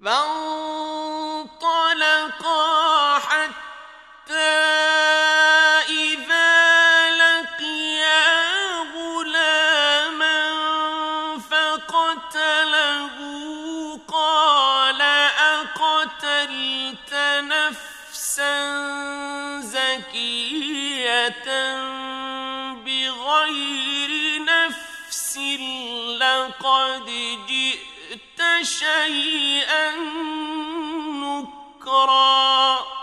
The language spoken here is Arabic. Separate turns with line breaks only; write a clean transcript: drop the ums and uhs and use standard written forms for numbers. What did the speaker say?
فانطلقا حتى إذا لقيا غلاما فقتله قال أقتلت نفسا زكية بغير نفس لقد جئت شيئا نكرا